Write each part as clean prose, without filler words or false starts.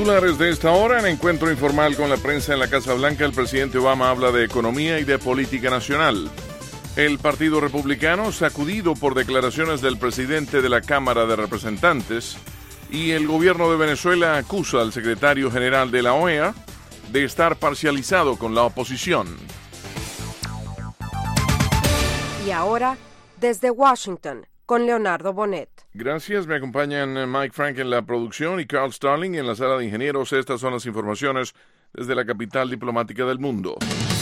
Titulares de esta hora. En encuentro informal con la prensa en la Casa Blanca, el presidente Obama habla de economía y de política nacional. El Partido Republicano, sacudido por declaraciones del presidente de la Cámara de Representantes, y el gobierno de Venezuela acusa al secretario general de la OEA de estar parcializado con la oposición. Y ahora, desde Washington, con Leonardo Bonet. Gracias, me acompañan Mike Frank en la producción y Carl Starling en la sala de ingenieros. Estas son las informaciones desde la capital diplomática del mundo.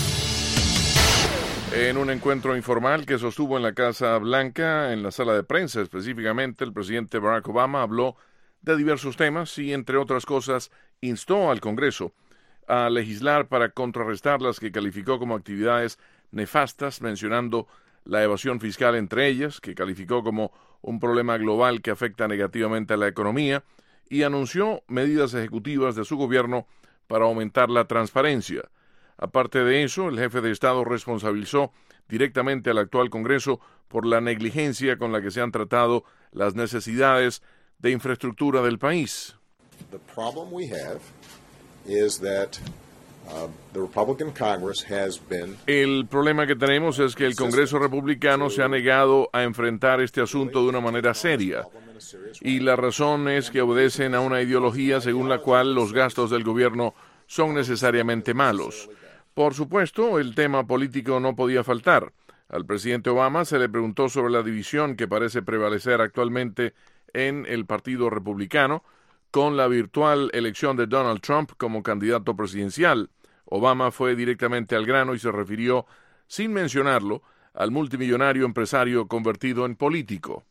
En un encuentro informal que sostuvo en la Casa Blanca, en la sala de prensa específicamente, el presidente Barack Obama habló de diversos temas y, entre otras cosas, instó al Congreso a legislar para contrarrestar las que calificó como actividades nefastas, mencionando la evasión fiscal entre ellas, que calificó como un problema global que afecta negativamente a la economía, y anunció medidas ejecutivas de su gobierno para aumentar la transparencia. Aparte de eso, el jefe de Estado responsabilizó directamente al actual Congreso por la negligencia con la que se han tratado las necesidades de infraestructura del país. The problem we have is that the Republican Congress has been... El problema que tenemos es que el Congreso republicano se ha negado a enfrentar este asunto de una manera seria. Y la razón es que obedecen a una ideología según la cual los gastos del gobierno son necesariamente malos. Por supuesto, el tema político no podía faltar. Al presidente Obama se le preguntó sobre la división que parece prevalecer actualmente en el Partido Republicano con la virtual elección de Donald Trump como candidato presidencial. Obama fue directamente al grano y se refirió, sin mencionarlo, al multimillonario empresario convertido en político.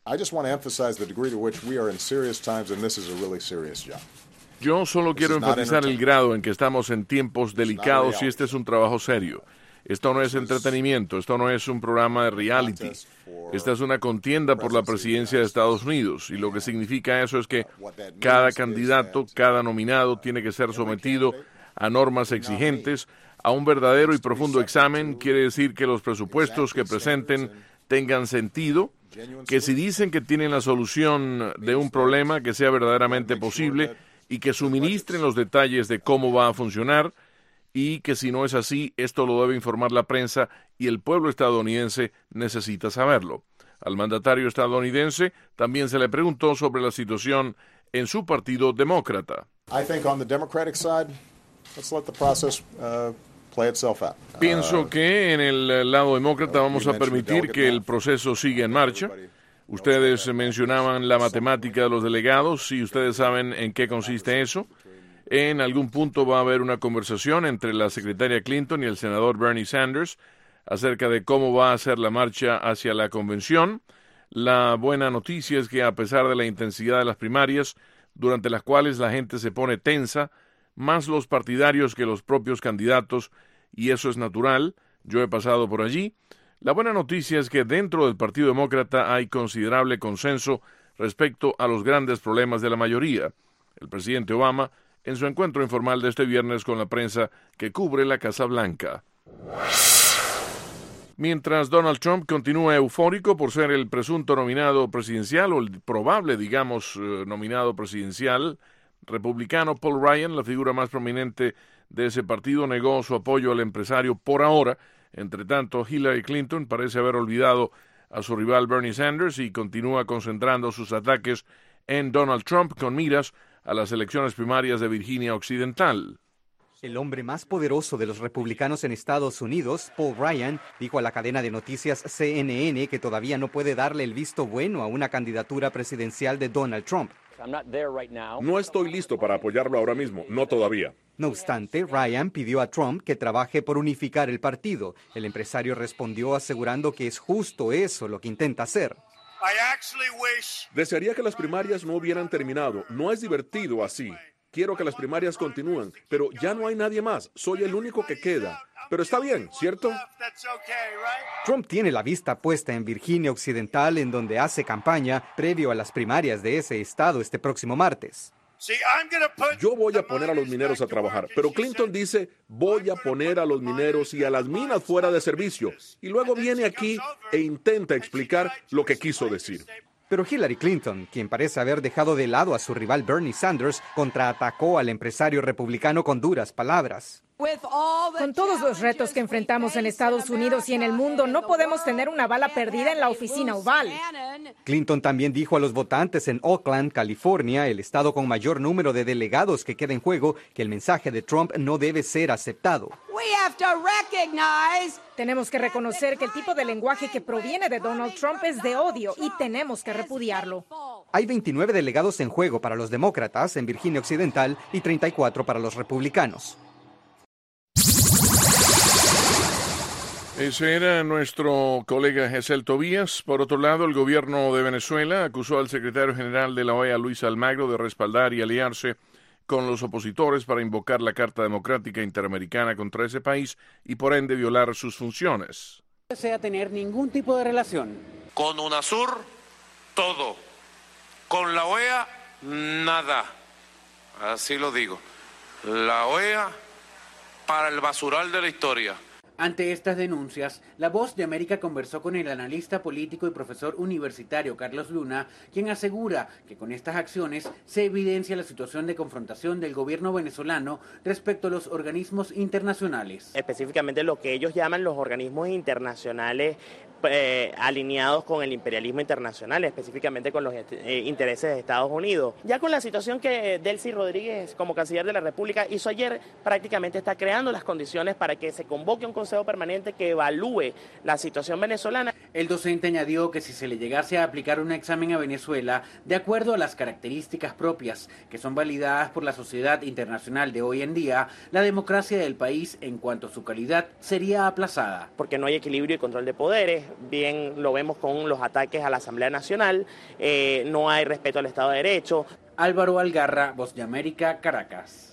Yo solo quiero enfatizar el grado en que estamos en tiempos delicados y este es un trabajo serio. Esto no es entretenimiento, esto no es un programa de reality. Esta es una contienda por la presidencia de Estados Unidos y lo que significa eso es que cada candidato, cada nominado tiene que ser sometido a normas exigentes, a un verdadero y profundo examen. Quiere decir que los presupuestos que presenten tengan sentido, que si dicen que tienen la solución de un problema que sea verdaderamente posible y que suministren los detalles de cómo va a funcionar, y que si no es así, esto lo debe informar la prensa y el pueblo estadounidense necesita saberlo. Al mandatario estadounidense también se le preguntó sobre la situación en su partido demócrata. Pienso que en el lado demócrata vamos a permitir que el proceso siga en marcha. Ustedes mencionaban la matemática de los delegados y ustedes saben en qué consiste eso. En algún punto va a haber una conversación entre la secretaria Clinton y el senador Bernie Sanders acerca de cómo va a ser la marcha hacia la convención. La buena noticia es que a pesar de la intensidad de las primarias, durante las cuales la gente se pone tensa, más los partidarios que los propios candidatos, y eso es natural, yo he pasado por allí, la buena noticia es que dentro del Partido Demócrata hay considerable consenso respecto a los grandes problemas de la mayoría. El presidente Obama, en su encuentro informal de este viernes con la prensa que cubre la Casa Blanca. Mientras Donald Trump continúa eufórico por ser el presunto nominado presidencial, o el probable, nominado presidencial republicano, Paul Ryan, la figura más prominente de ese partido, negó su apoyo al empresario por ahora. Entre tanto, Hillary Clinton parece haber olvidado a su rival Bernie Sanders y continúa concentrando sus ataques en Donald Trump con miras a las elecciones primarias de Virginia Occidental. El hombre más poderoso de los republicanos en Estados Unidos, Paul Ryan, dijo a la cadena de noticias CNN que todavía no puede darle el visto bueno a una candidatura presidencial de Donald Trump. No estoy listo para apoyarlo ahora mismo, no todavía. No obstante, Ryan pidió a Trump que trabaje por unificar el partido. El empresario respondió asegurando que es justo eso lo que intenta hacer. Desearía que las primarias no hubieran terminado. No es divertido así. Quiero que las primarias continúen, pero ya no hay nadie más. Soy el único que queda. Pero está bien, ¿cierto? Trump tiene la vista puesta en Virginia Occidental, en donde hace campaña previo a las primarias de ese estado este próximo martes. Yo voy a poner a los mineros a trabajar, pero Clinton dice, voy a poner a los mineros y a las minas fuera de servicio. Y luego viene aquí e intenta explicar lo que quiso decir. Pero Hillary Clinton, quien parece haber dejado de lado a su rival Bernie Sanders, contraatacó al empresario republicano con duras palabras. Con todos los retos que enfrentamos en Estados Unidos y en el mundo, no podemos tener una bala perdida en la oficina oval. Clinton también dijo a los votantes en Oakland, California, el estado con mayor número de delegados que queda en juego, que el mensaje de Trump no debe ser aceptado. Tenemos que reconocer que el tipo de lenguaje que proviene de Donald Trump es de odio y tenemos que repudiarlo. Hay 29 delegados en juego para los demócratas en Virginia Occidental y 34 para los republicanos. Ese era nuestro colega Gesell Tobías. Por otro lado, el gobierno de Venezuela acusó al secretario general de la OEA, Luis Almagro, de respaldar y aliarse con los opositores para invocar la Carta Democrática Interamericana contra ese país y por ende violar sus funciones. No desea tener ningún tipo de relación. Con UNASUR, todo. Con la OEA, nada. Así lo digo. La OEA para el basural de la historia. Ante estas denuncias, La Voz de América conversó con el analista político y profesor universitario Carlos Luna, quien asegura que con estas acciones se evidencia la situación de confrontación del gobierno venezolano respecto a los organismos internacionales. Específicamente lo que ellos llaman los organismos internacionales alineados con el imperialismo internacional, específicamente con los intereses de Estados Unidos. Ya con la situación que Delcy Rodríguez, como canciller de la República, hizo ayer, prácticamente está creando las condiciones para que se convoque un consejo permanente que evalúe la situación venezolana. El docente añadió que si se le llegase a aplicar un examen a Venezuela, de acuerdo a las características propias que son validadas por la sociedad internacional de hoy en día, la democracia del país en cuanto a su calidad sería aplazada. Porque no hay equilibrio y control de poderes, bien lo vemos con los ataques a la Asamblea Nacional, no hay respeto al Estado de Derecho. Álvaro Algarra, Voz de América, Caracas.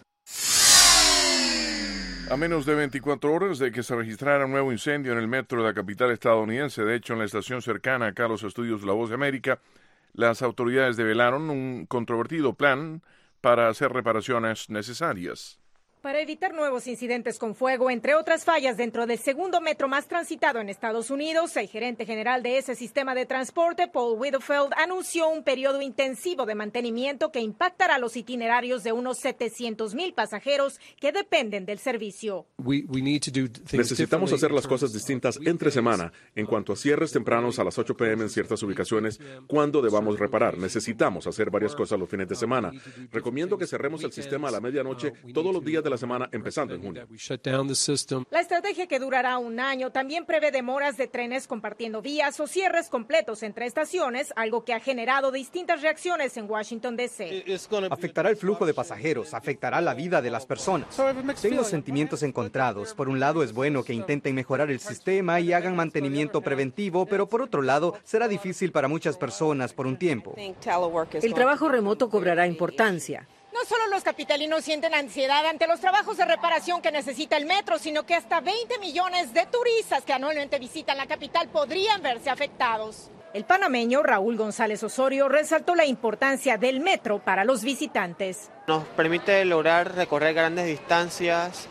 A menos de 24 horas de que se registrara un nuevo incendio en el metro de la capital estadounidense, de hecho en la estación cercana acá a los estudios de La Voz de América, las autoridades develaron un controvertido plan para hacer reparaciones necesarias. Para evitar nuevos incidentes con fuego, entre otras fallas dentro del segundo metro más transitado en Estados Unidos, el gerente general de ese sistema de transporte, Paul Whittlefeld, anunció un periodo intensivo de mantenimiento que impactará los itinerarios de unos 700,000 pasajeros que dependen del servicio. Necesitamos hacer las cosas distintas entre semana en cuanto a cierres tempranos a las 8 p.m. en ciertas ubicaciones, cuando debamos reparar. Necesitamos hacer varias cosas los fines de semana. Recomiendo que cerremos el sistema a la medianoche todos los días de la semana, empezando en junio. La estrategia, que durará un año, también prevé demoras de trenes compartiendo vías o cierres completos entre estaciones, algo que ha generado distintas reacciones en Washington, D.C. Afectará el flujo de pasajeros, afectará la vida de las personas. Tengo sentimientos encontrados. Por un lado, es bueno que intenten mejorar el sistema y hagan mantenimiento preventivo, pero por otro lado, será difícil para muchas personas por un tiempo. El trabajo remoto cobrará importancia. No solo los capitalinos sienten ansiedad ante los trabajos de reparación que necesita el metro, sino que hasta 20 millones de turistas que anualmente visitan la capital podrían verse afectados. El panameño Raúl González Osorio resaltó la importancia del metro para los visitantes. Nos permite lograr recorrer grandes distancias,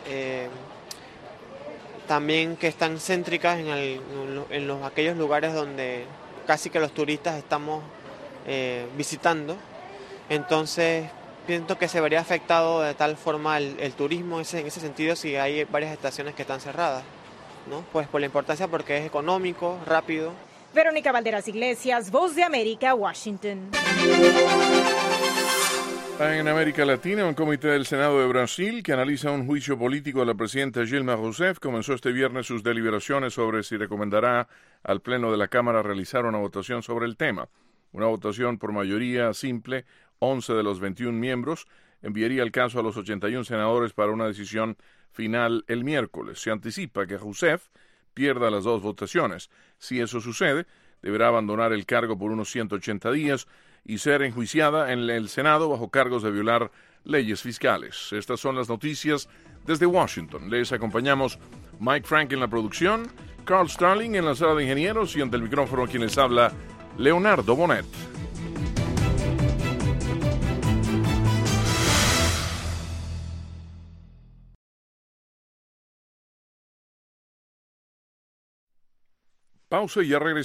también que están céntricas en aquellos lugares donde casi que los turistas estamos visitando. Entonces, pienso que se vería afectado de tal forma el turismo en ese sentido si hay varias estaciones que están cerradas, ¿no? Pues por la importancia, porque es económico, rápido. Verónica Valderas Iglesias, Voz de América, Washington. En América Latina, un comité del Senado de Brasil que analiza un juicio político a la presidenta Dilma Rousseff comenzó este viernes sus deliberaciones sobre si recomendará al Pleno de la Cámara realizar una votación sobre el tema. Una votación por mayoría simple, 11 de los 21 miembros, enviaría el caso a los 81 senadores para una decisión final el miércoles. Se anticipa que Rousseff pierda las dos votaciones. Si eso sucede, deberá abandonar el cargo por unos 180 días y ser enjuiciada en el Senado bajo cargos de violar leyes fiscales. Estas son las noticias desde Washington. Les acompañamos Mike Frank en la producción, Carl Starling en la sala de ingenieros y ante el micrófono quien les habla, Leonardo Bonet. Pausa y ya regresamos.